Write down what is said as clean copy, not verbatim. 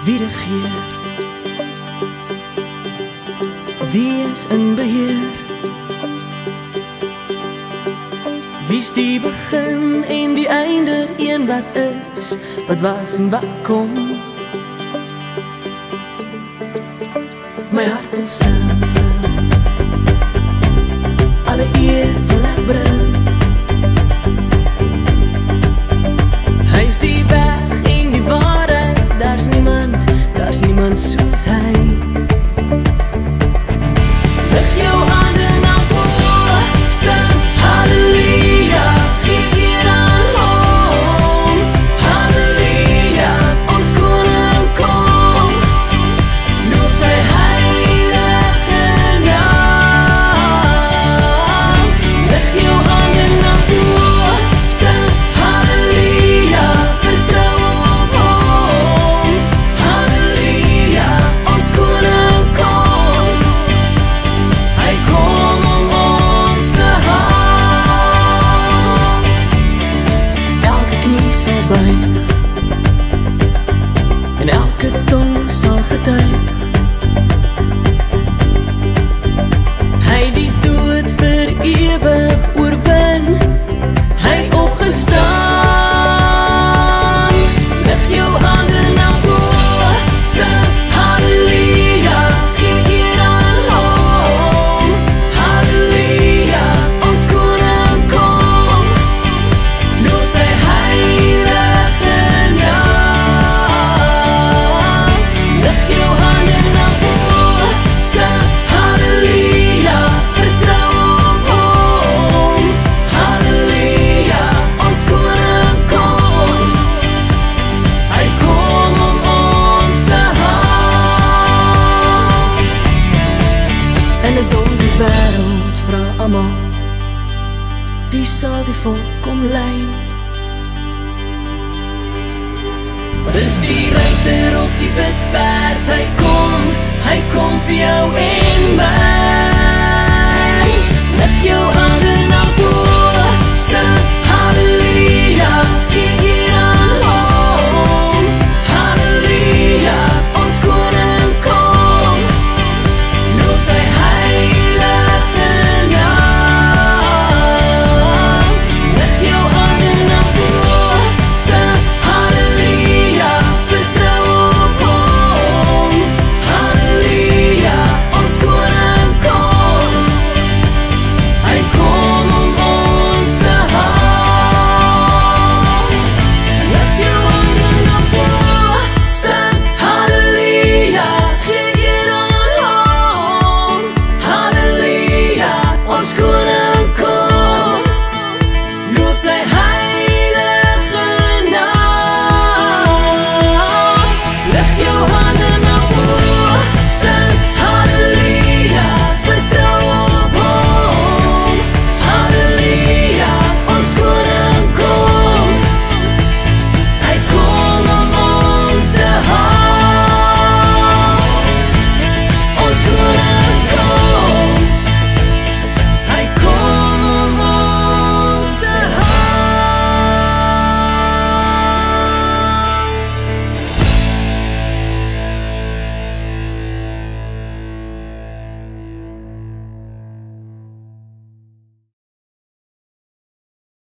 wie regeer, wie is in beheer, wie's die begin en die einde, een wat is, wat was en wat kom. My hart wil sing, alle eer wil ek bring. Hy is die weg en die waarheid, daar's niemand soos hy. Lig jou hande na bo, sing halleluja, gee eer aan hom. Halleluja, ons koning kom, loof sy heilige naam. Lig jou hande na bo, sing halleluja, vertrou op hom. Halleluja, ons koning kom, hy kom om ons te haal. Elke knie sal buig en elke tong sal getuig, hy die dood vir ewig oorwin, hy het opgestaan. Lig jou hande na bo, sing halleluja, gee eer aan hom. Halleluja, ons koning kom, loof sy heilige naam. Lig jou hande na bo, sing halleluja, vertrou op hom. Halleluja, ons koning kom, hy kom om ons te haal. In 'n donker wêreld vra almal, wie sal die volk kom lei? Maar is die ruiter op die wit perd, hy kom vir jou en my. Lig jou